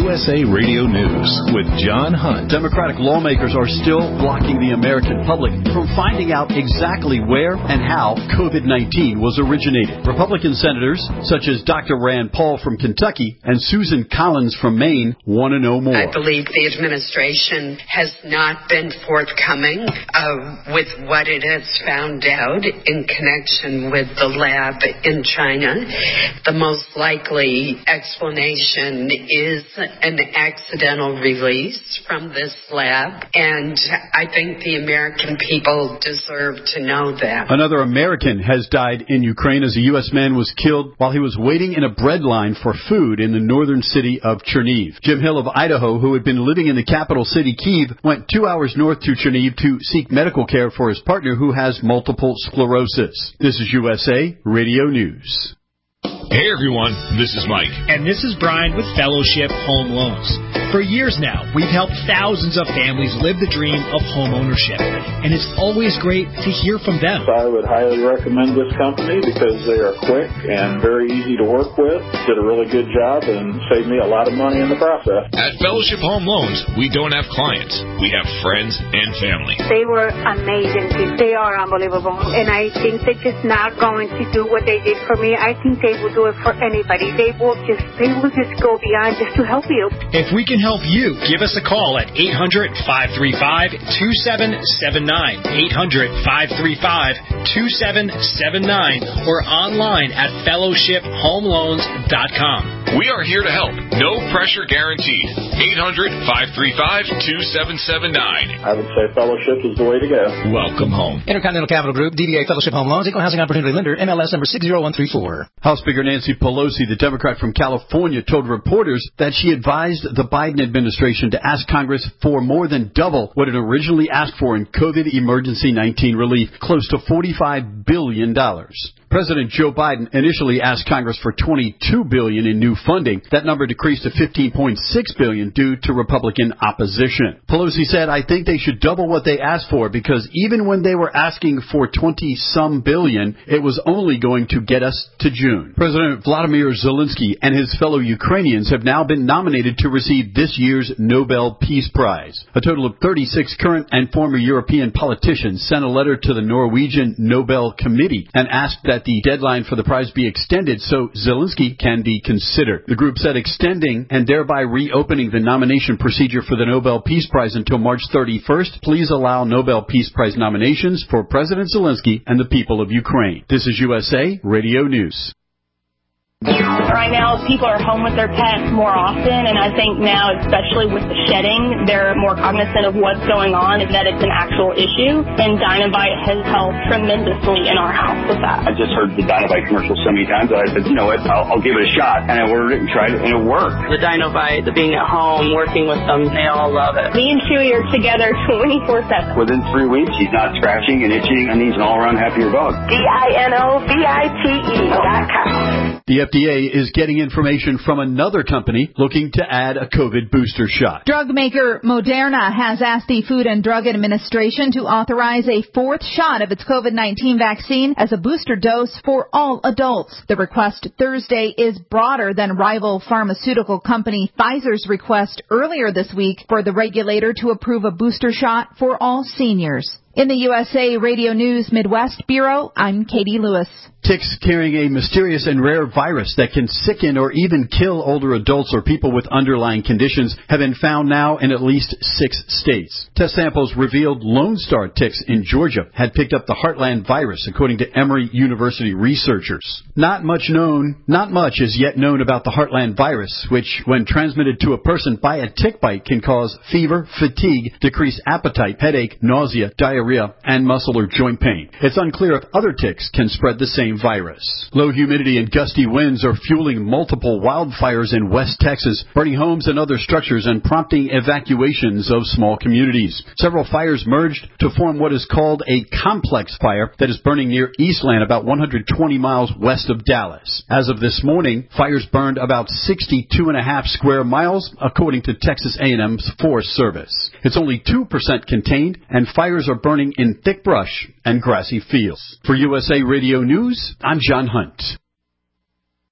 USA Radio News with John Hunt. Democratic lawmakers are still blocking the American public from finding out exactly where and how COVID-19 was originated. Republican senators, such as Dr. Rand Paul from Kentucky and Susan Collins from Maine, want to know more. I believe the administration has not been forthcoming with what it has found out in connection with the lab in China. The most likely explanation is an accidental release from this lab, and I think the American people deserve to know that. Another American has died in Ukraine as a U.S. man was killed while he was waiting in a bread line for food in the northern city of Chernihiv. Jim Hill of Idaho, who had been living in the capital city, Kyiv, went 2 hours north to Chernihiv to seek medical care for his partner who has multiple sclerosis. This is USA Radio News. Hey everyone, this is Mike. And this is Brian with Fellowship Home Loans. For years now, we've helped thousands of families live the dream of home ownership. And it's always great to hear from them. I would highly recommend this company because they are quick and very easy to work with. Did a really good job and saved me a lot of money in the process. At Fellowship Home Loans, we don't have clients. We have friends and family. They were amazing people. They are unbelievable. And I think they're just not going to do what they did for me. I think they will do it for anybody. They will just go beyond just to help you. If we can help you, give us a call at 800-535-2779, 800-535-2779, or online at fellowshiphomeloans.com. We are here to help. No pressure guaranteed. 800-535-2779. I would say Fellowship is the way to go. Welcome home. Intercontinental Capital Group, DBA Fellowship Home Loans, Equal Housing Opportunity Lender, MLS number 60134. House Speaker Nancy Pelosi, the Democrat from California, told reporters that she advised the Biden administration to ask Congress for more than double what it originally asked for in COVID emergency 19 relief, close to $45 billion. President Joe Biden initially asked Congress for $22 billion in new funding. That number decreased to $15.6 billion due to Republican opposition. Pelosi said, "I think they should double what they asked for because even when they were asking for 20-some billion, it was only going to get us to June." President Vladimir Zelensky and his fellow Ukrainians have now been nominated to receive this year's Nobel Peace Prize. A total of 36 current and former European politicians sent a letter to the Norwegian Nobel Committee and asked that the deadline for the prize be extended so Zelensky can be considered. The group said extending and thereby reopening the nomination procedure for the Nobel Peace Prize until March 31st, please allow Nobel Peace Prize nominations for President Zelensky and the people of Ukraine. This is USA Radio News. Right now, people are home with their pets more often, and I think now, especially with the shedding, they're more cognizant of what's going on and that it's an actual issue, and Dinovite has helped tremendously in our house with that. I just heard the Dinovite commercial so many times that I said, you know what, I'll give it a shot, and I ordered it and tried it, and it worked. The Dinovite, the being at home, working with them, they all love it. Me and Chewy are together 24/7. Within 3 weeks, he's not scratching and itching, and he's an all-around happier dog. DINOVITE.com. The FDA is getting information from another company looking to add a COVID booster shot. Drug maker Moderna has asked the Food and Drug Administration to authorize a fourth shot of its COVID-19 vaccine as a booster dose for all adults. The request Thursday is broader than rival pharmaceutical company Pfizer's request earlier this week for the regulator to approve a booster shot for all seniors. In the USA Radio News Midwest Bureau, I'm Katie Lewis. Ticks carrying a mysterious and rare virus that can sicken or even kill older adults or people with underlying conditions have been found now in at least 6 states. Test samples revealed Lone Star ticks in Georgia had picked up the Heartland virus, according to Emory University researchers. Not much is yet known about the Heartland virus, which, when transmitted to a person by a tick bite, can cause fever, fatigue, decreased appetite, headache, nausea, diarrhea, and muscle or joint pain. It's unclear if other ticks can spread the same virus. Low humidity and gusty winds are fueling multiple wildfires in West Texas, burning homes and other structures and prompting evacuations of small communities. Several fires merged to form what is called a complex fire that is burning near Eastland, about 120 miles west of Dallas. As of this morning, fires burned about 62.5 square miles, according to Texas A&M's Forest Service. It's only 2% contained, and fires are burning in thick brush and grassy fields. For USA Radio News, I'm John Hunt.